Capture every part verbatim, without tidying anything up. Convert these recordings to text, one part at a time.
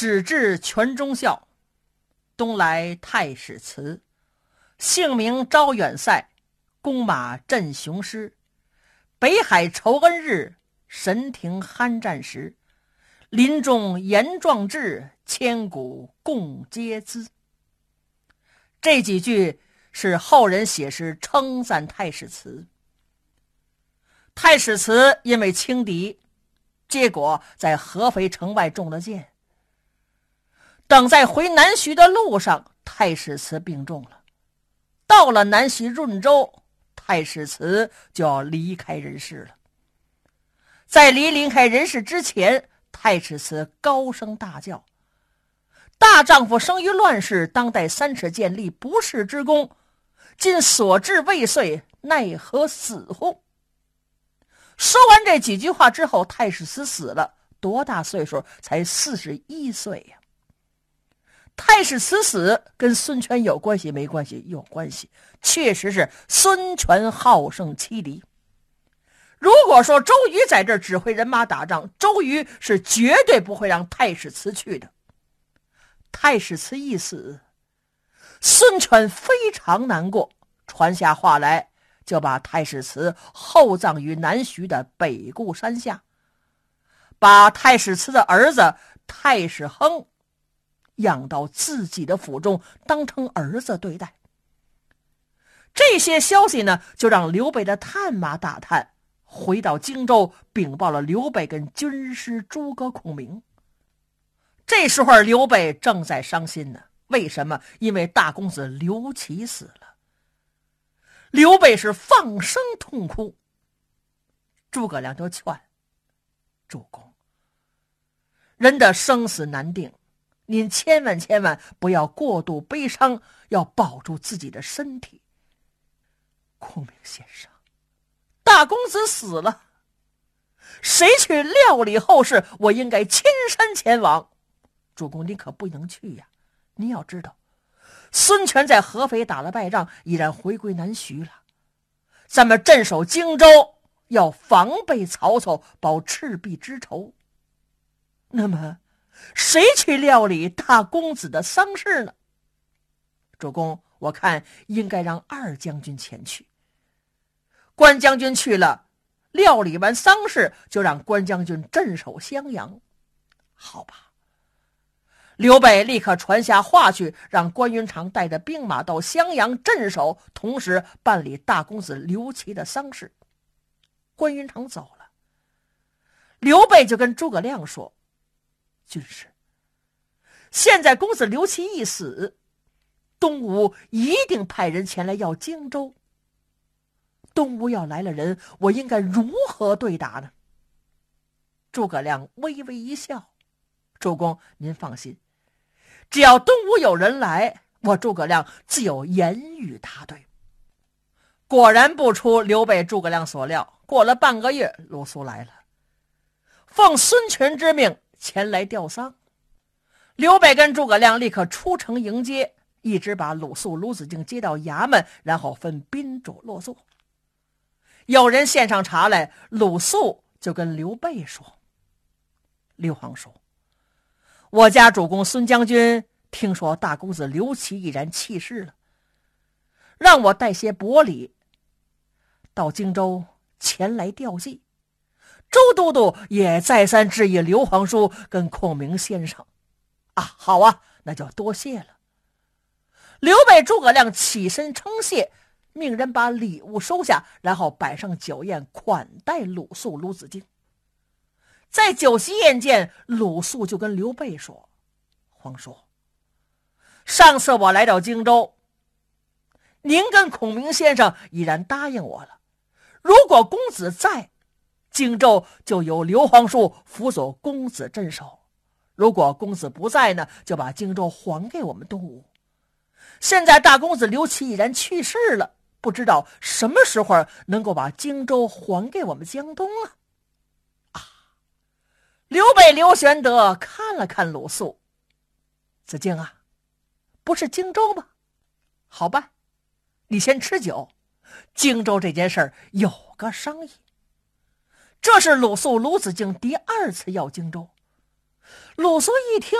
始至泉中孝，东来太史慈，姓名招远塞，弓马振雄师。北海酬恩日，神庭酣战时。林中言壮志，千古共嗟资。这几句是后人写诗称赞太史慈。太史慈因为轻敌，结果在合肥城外中了箭。等在回南徐的路上，太史慈病重了。到了南徐润州，太史慈就要离开人世了。在离离开人世之前，太史慈高声大叫：大丈夫生于乱世，当代三尺剑立不世之功，今所至未遂，奈何死乎？说完这几句话之后，太史慈死了，多大岁数？才四十一岁呀、啊！太史慈死跟孙权有关系没关系？有关系，确实是孙权好胜欺敌。如果说周瑜在这儿指挥人马打仗，周瑜是绝对不会让太史慈去的。太史慈一死，孙权非常难过，传下话来，就把太史慈厚葬于南徐的北固山下，把太史慈的儿子太史亨养到自己的府中，当成儿子对待。这些消息呢，就让刘备的探马打探，回到荆州，禀报了刘备跟军师诸葛孔明。这时候刘备正在伤心呢，为什么？因为大公子刘琦死了。刘备是放声痛哭。诸葛亮就劝主公，人的生死难定，您千万千万不要过度悲伤，要保住自己的身体。孔明先生，大公子死了，谁去料理后事？我应该亲身前往。主公，你可不能去呀！你要知道，孙权在合肥打了败仗，已然回归南徐了。咱们镇守荆州，要防备曹操，报赤壁之仇。那么谁去料理大公子的丧事呢？主公，我看应该让二将军前去。关将军去了，料理完丧事，就让关将军镇守襄阳。好吧。刘备立刻传下话去，让关云长带着兵马到襄阳镇守，同时办理大公子刘琦的丧事。关云长走了，刘备就跟诸葛亮说：军师，现在公子刘琦一死，东吴一定派人前来要荆州。东吴要来了人，我应该如何对答呢？诸葛亮微微一笑：主公您放心，只要东吴有人来，我诸葛亮自有言语答对。果然不出刘备诸葛亮所料，过了半个月，鲁肃来了，奉孙权之命前来吊丧。刘备跟诸葛亮立刻出城迎接，一直把鲁肃、鲁子敬接到衙门，然后分宾主落座。有人献上茶来，鲁肃就跟刘备说：刘皇叔，我家主公孙将军听说大公子刘琦已然去世了，让我带些薄礼到荆州前来吊祭。周都督也再三致意刘皇叔跟孔明先生。啊，好啊，那就多谢了。刘备、诸葛亮起身称谢，命人把礼物收下，然后摆上酒宴款待鲁肃、鲁子敬。在酒席宴间，鲁肃就跟刘备说：皇叔，上次我来到荆州，您跟孔明先生已然答应我了，如果公子在，荆州就由刘皇叔辅佐公子镇守，如果公子不在呢，就把荆州还给我们东吴。现在大公子刘琦已然去世了，不知道什么时候能够把荆州还给我们江东啊！啊！刘备刘玄德看了看鲁肃：子敬啊，不是荆州吗？好吧，你先吃酒，荆州这件事儿有个商议。这是鲁肃、鲁子敬第二次要荆州。鲁肃一听，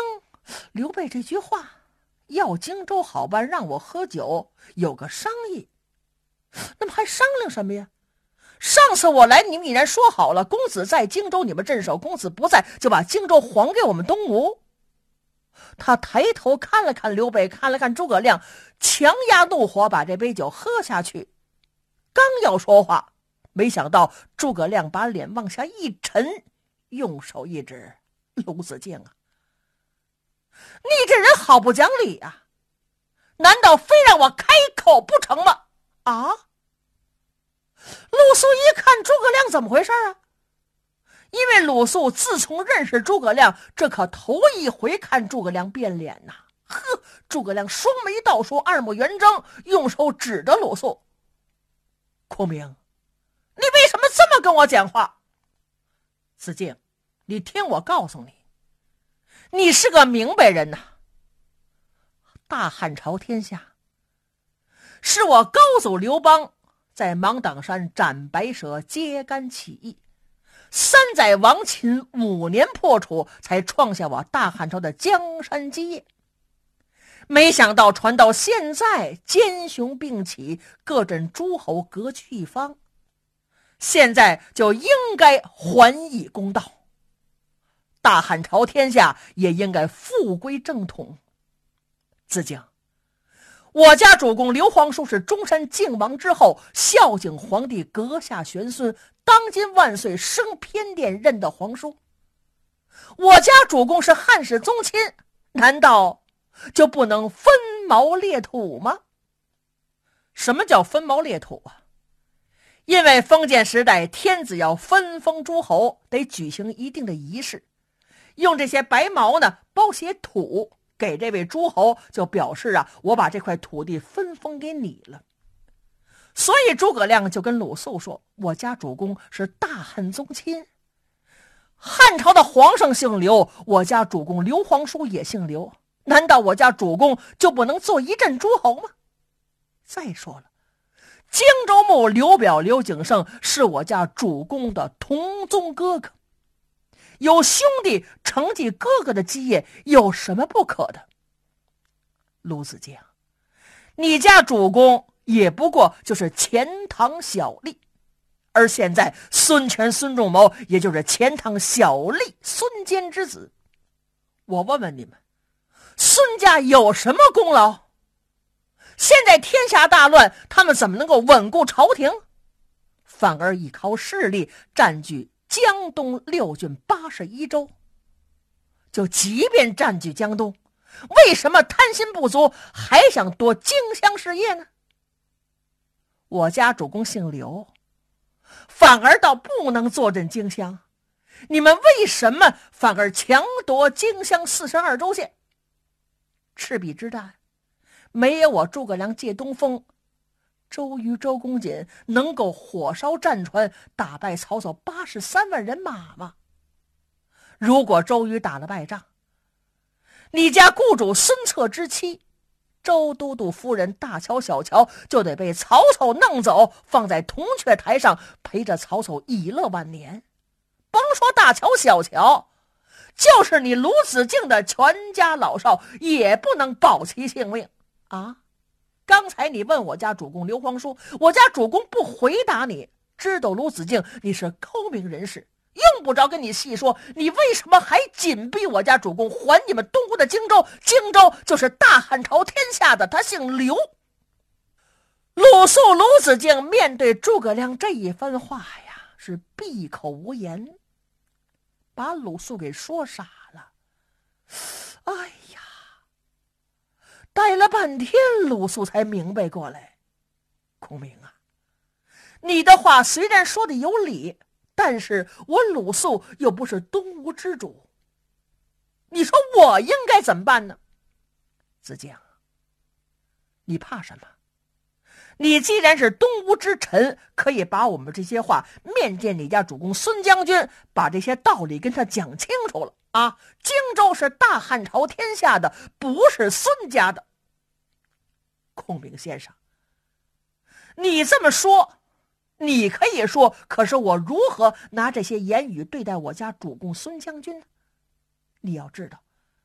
刘备这句话，要荆州好办，让我喝酒，有个商议。那么还商量什么呀？上次我来，你们已然说好了，公子在荆州你们镇守，公子不在，就把荆州还给我们东吴。他抬头看了看刘备，看了看诸葛亮，强压怒火，把这杯酒喝下去。刚要说话，没想到诸葛亮把脸往下一沉，用手一指：“卢子敬啊，你这人好不讲理啊！难道非让我开口不成吗？”啊！鲁肃一看诸葛亮怎么回事啊？因为鲁肃自从认识诸葛亮，这可头一回看诸葛亮变脸呐、啊！呵，诸葛亮双眉倒竖，二目圆睁，用手指着鲁肃：“孔明，你为什么这么跟我讲话？”子敬，你听我告诉你，你是个明白人呐、啊。大汉朝天下，是我高祖刘邦在芒砀山斩白蛇，揭竿起义，三载亡秦，五年破楚，才创下我大汉朝的江山基业。没想到传到现在，奸雄并起，各镇诸侯各据一方，现在就应该还以公道，大汉朝天下也应该复归正统。子敬，我家主公刘皇叔是中山靖王之后，孝景皇帝阁下玄孙，当今万岁升偏殿任的皇叔。我家主公是汉室宗亲，难道就不能分毛裂土吗？什么叫分毛裂土啊？因为封建时代天子要分封诸侯，得举行一定的仪式，用这些白毛呢包些土给这位诸侯，就表示啊，我把这块土地分封给你了。所以诸葛亮就跟鲁肃说，我家主公是大汉宗亲，汉朝的皇上姓刘，我家主公刘皇叔也姓刘，难道我家主公就不能做一镇诸侯吗？再说了，荆州牧刘表刘景胜是我家主公的同宗哥哥，有兄弟承继哥哥的基业，有什么不可的？鲁子敬，你家主公也不过就是钱塘小吏，而现在孙权孙仲谋也就是钱塘小吏孙坚之子。我问问你们，孙家有什么功劳？现在天下大乱，他们怎么能够稳固朝廷？反而依靠势力占据江东六郡八十一州。就即便占据江东，为什么贪心不足，还想夺荆襄事业呢？我家主公姓刘，反而倒不能坐镇荆襄，你们为什么反而强夺荆襄四十二州县？赤壁之战没有我诸葛亮借东风，周瑜周公瑾能够火烧战船，打败曹操八十三万人马吗？如果周瑜打了败仗，你家雇主孙策之妻周都督夫人大乔小乔就得被曹操弄走，放在铜雀台上陪着曹操以乐晚年。甭说大乔小乔，就是你鲁子敬的全家老少也不能保其性命啊！刚才你问我家主公刘皇叔，我家主公不回答你，知道鲁子敬你是高明人士，用不着跟你细说，你为什么还紧逼我家主公还你们东吴的荆州？荆州就是大汉朝天下的，他姓刘。鲁肃鲁子敬面对诸葛亮这一番话呀，是闭口无言，把鲁肃给说傻了。哎呀，待了半天，鲁肃才明白过来，孔明啊，你的话虽然说的有理，但是我鲁肃又不是东吴之主，你说我应该怎么办呢？子敬，你怕什么？你既然是东吴之臣，可以把我们这些话面见你家主公孙将军，把这些道理跟他讲清楚了啊！荆州是大汉朝天下的，不是孙家的。孔明先生，你这么说你可以说，可是我如何拿这些言语对待我家主公孙将军呢？你要知道，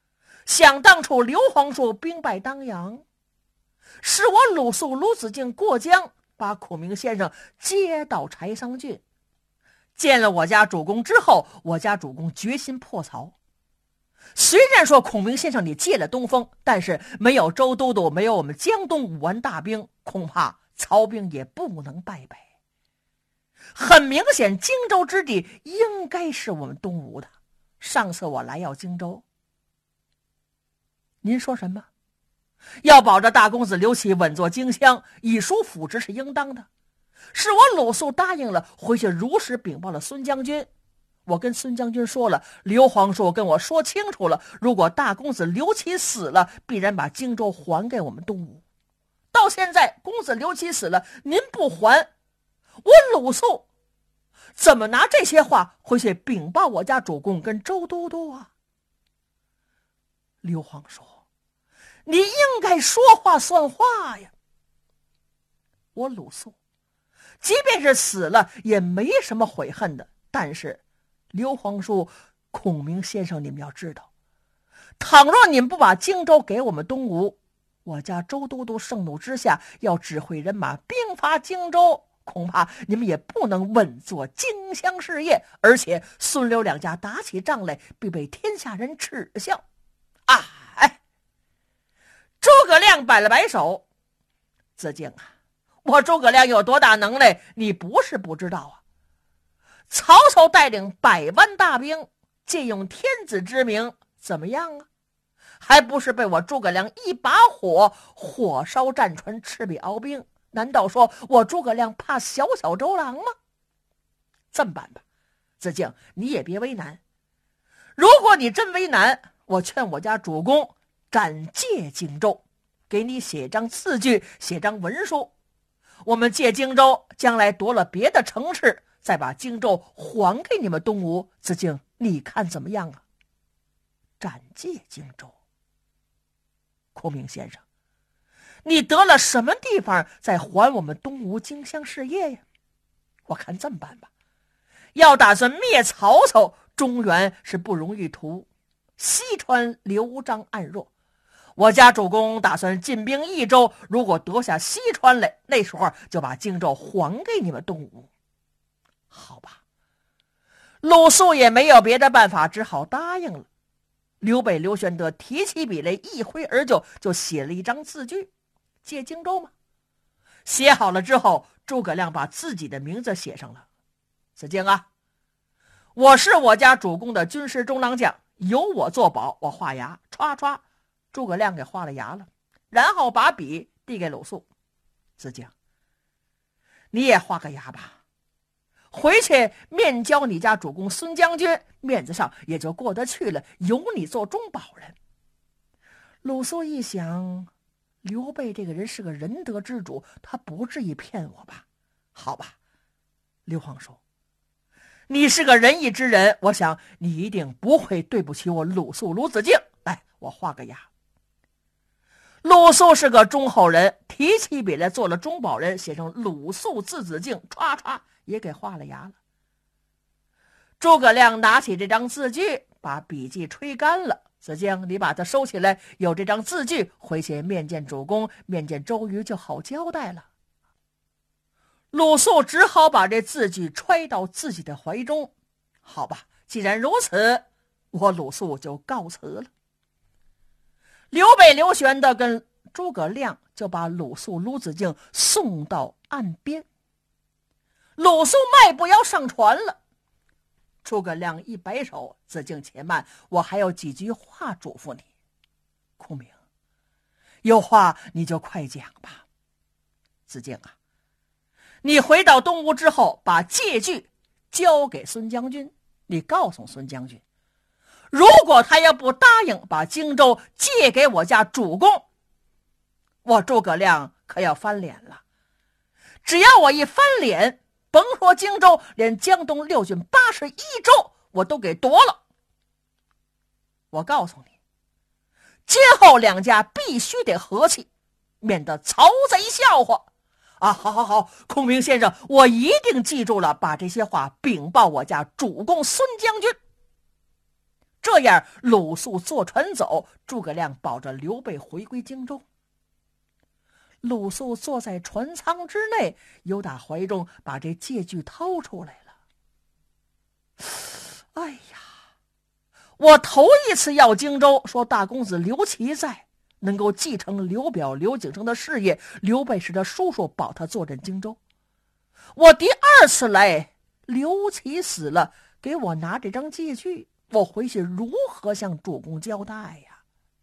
想当初刘皇叔兵败当阳，是我鲁肃鲁子敬过江，把孔明先生接到柴桑郡，见了我家主公之后，我家主公决心破曹。虽然说孔明先生你借了东风，但是没有周都督，没有我们江东五万大兵，恐怕曹兵也不能败北。很明显，荆州之地应该是我们东吴的。上次我来要荆州，您说什么？要保着大公子刘启稳坐荆襄，以书辅职是应当的。是我鲁肃答应了，回去如实禀报了孙将军。我跟孙将军说了，刘皇叔跟我说清楚了，如果大公子刘启死了，必然把荆州还给我们东吴。到现在公子刘启死了，您不还，我鲁肃怎么拿这些话回去禀报我家主公跟周都督啊？刘皇叔，你应该说话算话呀。我鲁肃即便是死了也没什么悔恨的，但是刘皇叔、孔明先生，你们要知道，倘若你们不把荆州给我们东吴，我家周都督盛怒之下要指挥人马兵伐荆州，恐怕你们也不能稳坐荆襄事业，而且孙刘两家打起仗来必被天下人耻笑啊！哎，诸葛亮摆了摆手，子敬啊，我诸葛亮有多大能耐，你不是不知道啊。曹操带领百万大兵，借用天子之名，怎么样啊？还不是被我诸葛亮一把火火烧战船，赤壁鏖兵？难道说我诸葛亮怕小小周郎吗？这么办吧，子敬，你也别为难。如果你真为难，我劝我家主公暂借荆州，给你写张字据，写张文书。我们借荆州，将来夺了别的城市，再把荆州还给你们东吴。子敬，你看怎么样啊？暂借荆州。孔明先生，你得了什么地方再还我们东吴荆襄事业呀？我看这么办吧，要打算灭曹操，中原是不容易图，西川刘璋暗弱，我家主公打算进兵益州，如果得下西川来，那时候就把荆州还给你们东吴。好吧，鲁肃也没有别的办法，只好答应了。刘备、刘玄德提起笔来，一挥而就，就写了一张字据，借荆州吗？写好了之后，诸葛亮把自己的名字写上了。子敬啊，我是我家主公的军师中郎将，由我作保。我画押，歘歘，诸葛亮给画了押了，然后把笔递给鲁肃。子敬，你也画个押吧，回去面交你家主公孙将军，面子上也就过得去了，由你做中保人。鲁肃一想，刘备这个人是个仁德之主，他不至于骗我吧？好吧，刘皇叔，你是个仁义之人，我想你一定不会对不起我鲁肃鲁子敬。来，我画个押。鲁肃是个忠厚人，提起笔来做了中保人，写上鲁肃字子敬，歘歘也给画了押了。诸葛亮拿起这张字据，把笔迹吹干了。子敬，你把它收起来，有这张字据，回去面见主公，面见周瑜就好交代了。鲁肃只好把这字据揣到自己的怀中。好吧，既然如此，我鲁肃就告辞了。刘备、刘玄德跟诸葛亮就把鲁肃、鲁子敬送到岸边。鲁肃迈步要上船了，诸葛亮一摆手，子敬且慢，我还有几句话嘱咐你。孔明，有话你就快讲吧。子敬啊，你回到东吴之后，把借据交给孙将军，你告诉孙将军，如果他要不答应把荆州借给我家主公，我诸葛亮可要翻脸了。只要我一翻脸，甭说荆州，连江东六郡八十一州我都给夺了。我告诉你，今后两家必须得和气，免得曹贼笑话啊！好好好，孔明先生，我一定记住了，把这些话禀报我家主公孙将军。 这样，鲁肃坐船走，诸葛亮保着刘备回归荆州。鲁肃坐在船舱之内，由打怀中把这借据掏出来了。哎呀，我头一次要荆州，说大公子刘琦在，能够继承刘表刘景升的事业，刘备是他叔叔保他坐镇荆州。我第二次来，刘琦死了，给我拿这张借据，我回去如何向主公交代呀？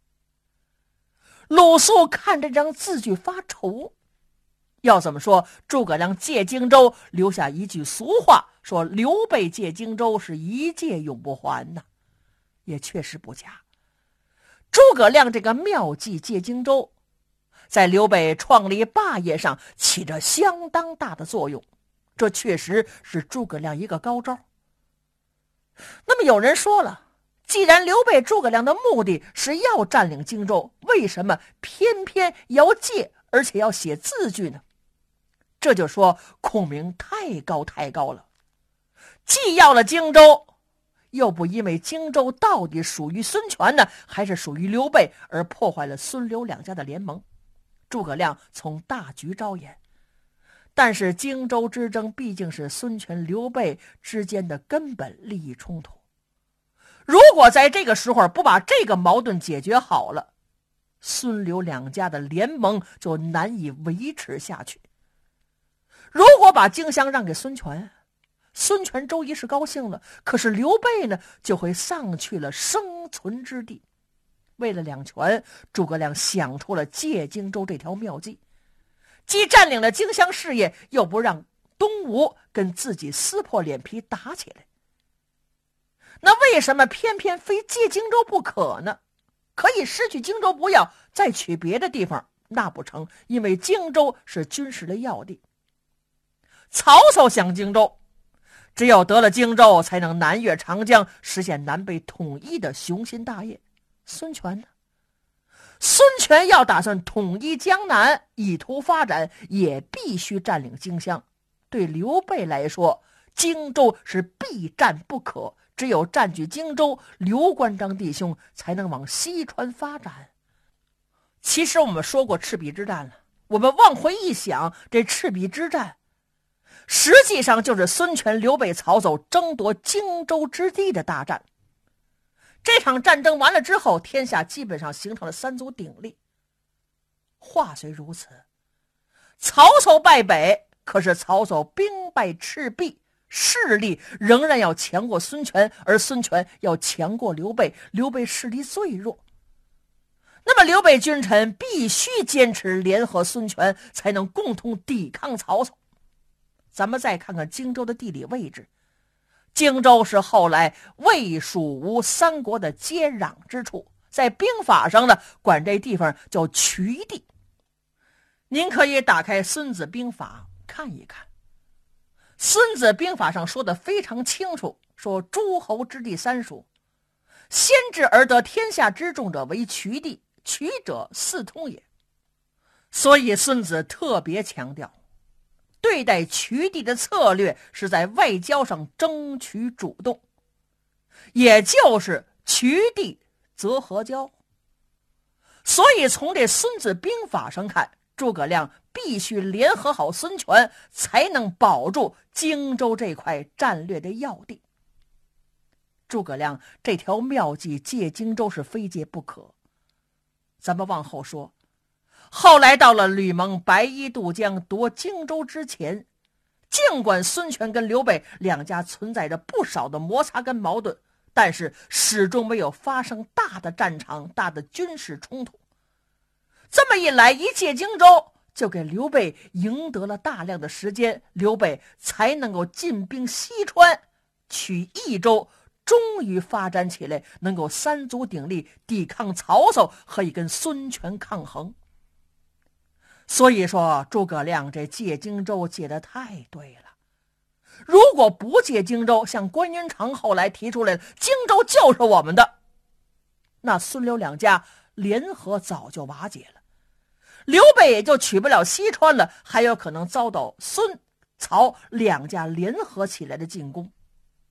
鲁肃看这张字据发愁。要怎么说，诸葛亮借荆州留下一句俗话，说刘备借荆州是一借永不还呐，也确实不假。诸葛亮这个妙计借荆州，在刘备创立霸业上起着相当大的作用，这确实是诸葛亮一个高招。那么有人说了，既然刘备诸葛亮的目的是要占领荆州，为什么偏偏要借，而且要写字据呢？这就说孔明太高太高了，既要了荆州，又不因为荆州到底属于孙权呢，还是属于刘备，而破坏了孙刘两家的联盟。诸葛亮从大局着眼，但是荆州之争毕竟是孙权刘备之间的根本利益冲突，如果在这个时候不把这个矛盾解决好了，孙刘两家的联盟就难以维持下去。如果把荆襄让给孙权，孙权周瑜是高兴了，可是刘备呢，就会丧去了生存之地。为了两全，诸葛亮想出了借荆州这条妙计，既占领了荆襄事业，又不让东吴跟自己撕破脸皮打起来。那为什么偏偏非借荆州不可呢？可以失去荆州不要，再取别的地方，那不成，因为荆州是军事的要地。曹操想荆州，只有得了荆州，才能南越长江，实现南北统一的雄心大业。孙权呢？孙权要打算统一江南，以图发展，也必须占领荆襄。对刘备来说，荆州是必占不可，只有占据荆州，刘关张弟兄才能往西川发展。其实我们说过赤壁之战了，我们往回一想，这赤壁之战实际上就是孙权、刘备、曹操争夺荆州之地的大战。这场战争完了之后，天下基本上形成了三足鼎立。话虽如此，曹操败北，可是曹操兵败赤壁，势力仍然要强过孙权，而孙权要强过刘备，刘备势力最弱。那么刘备君臣必须坚持联合孙权，才能共同抵抗曹操。咱们再看看荆州的地理位置，荆州是后来魏蜀吴三国的接壤之处，在兵法上呢，管这地方叫衢地。您可以打开《孙子兵法》看一看，《孙子兵法》上说的非常清楚，说诸侯之地三属，先至而得天下之众者为衢地，衢者四通也。所以孙子特别强调，对待衢地的策略是在外交上争取主动，也就是衢地则合交。所以从这《孙子兵法》上看，诸葛亮必须联合好孙权，才能保住荆州这块战略的要地。诸葛亮这条妙计借荆州是非借不可。咱们往后说，后来到了吕蒙白衣渡江夺荆州之前，尽管孙权跟刘备两家存在着不少的摩擦跟矛盾，但是始终没有发生大的战场、大的军事冲突。这么一来，一借荆州，就给刘备赢得了大量的时间，刘备才能够进兵西川，取益州，终于发展起来，能够三足鼎立，抵抗曹操，可以跟孙权抗衡。所以说诸葛亮这借荆州借得太对了。如果不借荆州，像关云长后来提出来的荆州就是我们的，那孙刘两家联合早就瓦解了，刘备也就取不了西川了，还有可能遭到孙曹两家联合起来的进攻。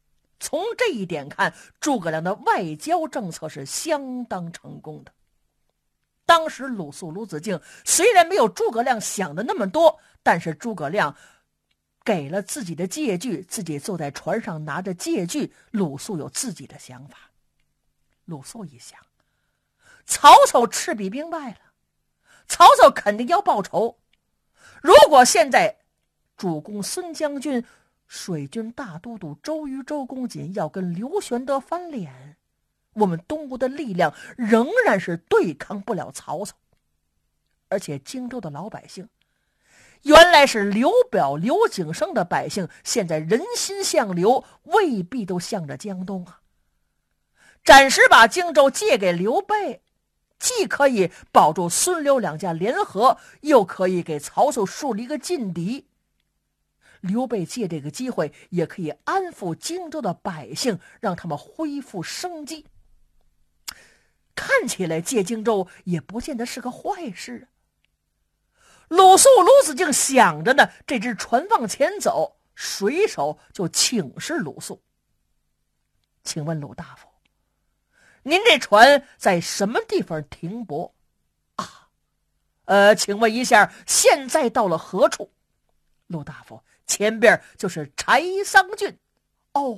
从这一点看，诸葛亮的外交政策是相当成功的。当时鲁肃、鲁子敬虽然没有诸葛亮想的那么多，但是诸葛亮给了自己的借据，自己坐在船上拿着借据，鲁肃有自己的想法。鲁肃一想，曹操赤壁兵败了，曹操肯定要报仇。如果现在主公孙将军、水军大都督周瑜、周公瑾要跟刘玄德翻脸，我们东吴的力量仍然是对抗不了曹操。而且荆州的老百姓原来是刘表、刘景升的百姓，现在人心向刘，未必都向着江东啊。暂时把荆州借给刘备，既可以保住孙刘两家联合，又可以给曹操树立一个劲敌。刘备借这个机会也可以安抚荆州的百姓，让他们恢复生机。看起来借荆州也不见得是个坏事啊。鲁肃、鲁子敬想着呢，这只船往前走，水手就请示鲁肃：请问鲁大夫，您这船在什么地方停泊啊？呃，请问一下，现在到了何处？鲁大夫，前边就是柴桑郡。哦，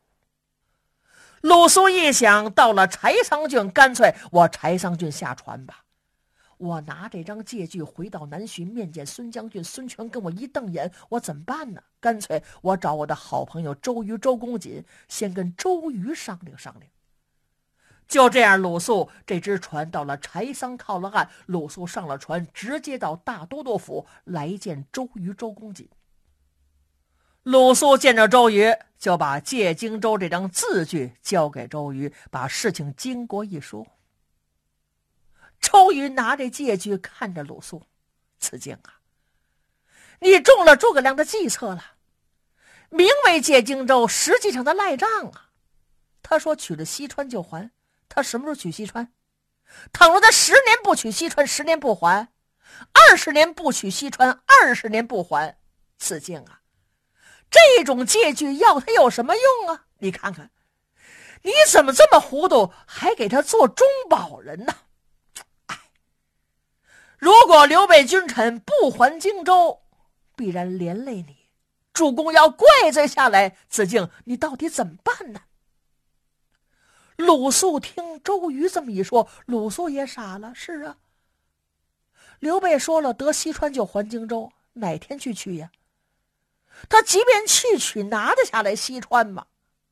鲁肃一想，到了柴桑郡，干脆我柴桑郡下船吧。我拿这张借据回到南浔面见孙将军，孙权跟我一瞪眼，我怎么办呢？干脆我找我的好朋友周瑜、周公瑾，先跟周瑜商量商量。就这样，鲁肃这只船到了柴桑，靠了岸。鲁肃上了船，直接到大都督府来见周瑜、周公瑾。鲁肃见着周瑜，就把借荆州这张字据交给周瑜，把事情经过一说。周瑜拿着借据看着鲁肃：此敬啊，你中了诸葛亮的计策了，名为借荆州，实际上他赖账啊。他说取了西川就还，他什么时候取西川？倘若他十年不取西川，十年不还；二十年不取西川，二十年不还。此敬啊，这种借据要他有什么用啊？你看看，你怎么这么糊涂，还给他做中保人呢？如果刘备君臣不还荆州，必然连累你，主公要怪罪下来，子敬你到底怎么办呢？鲁肃听周瑜这么一说，鲁肃也傻了。是啊，刘备说了得西川就还荆州，哪天去取呀？他即便去取，拿得下来西川吗？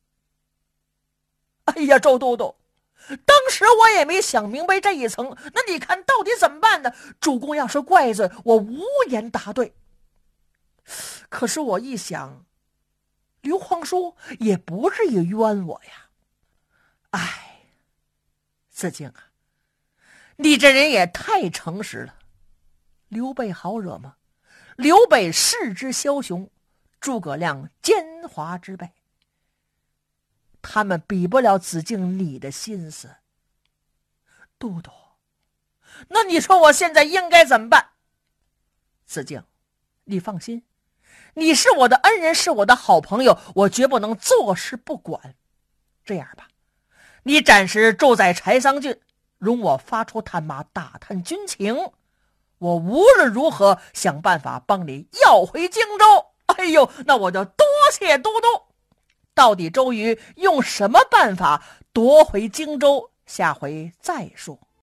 哎呀，周都督，当时我也没想明白这一层，那你看到底怎么办呢？主公要是怪罪，我无言答对。可是我一想，刘皇叔也不至于冤我呀。哎，子敬啊，你这人也太诚实了。刘备好惹吗？刘备势之枭雄，诸葛亮奸猾之辈，他们比不了子敬你的心思。都督，那你说我现在应该怎么办？子敬，你放心，你是我的恩人，是我的好朋友，我绝不能坐视不管。这样吧，你暂时住在柴桑郡，容我发出探马打探军情，我无论如何想办法帮你要回荆州。哎呦，那我就多谢都督。到底周瑜用什么办法夺回荆州，下回再说。